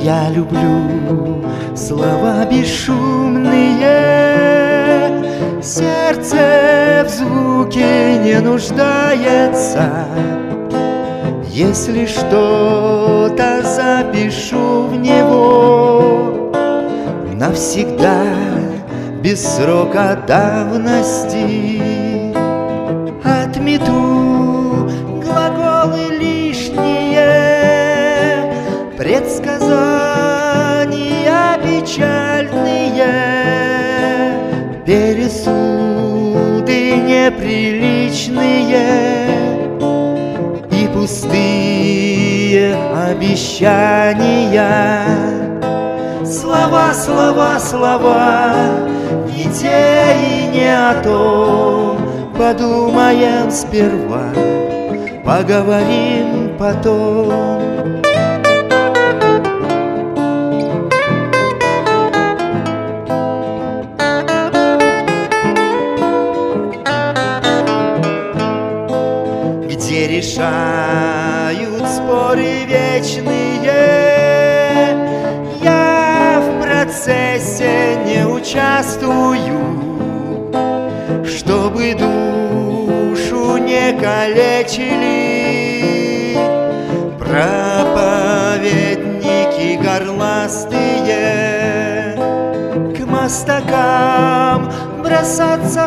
Я люблю слова бесшумные, сердце в звуке не нуждается. Если что-то запишу в него, навсегда, без срока давности. Отмету глаголы лишние, предсказания печальные, пересуды неприличные и пустые обещания. Слова, слова, слова, не те и не о том. Подумаем сперва, поговорим потом. Где решают споры вечные, я в процессе не участвую, чтобы душу не калечили проповедники горластые. К мостакам бросаться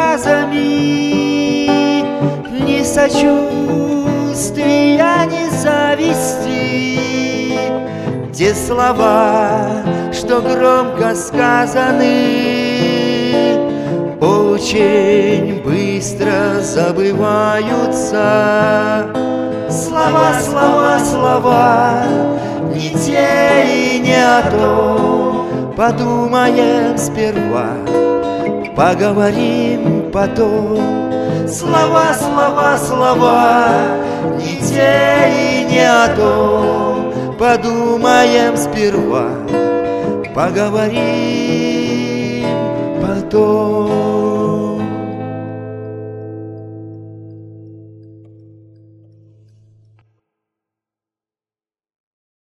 фразами ни сочувствия, ни зависти, те слова, что громко сказаны, очень быстро забываются. Слова, слова, слова, не те и не о том. Подумаем сперва, поговорим потом. Слова, слова, слова, не те и не о том. Подумаем сперва, поговорим потом.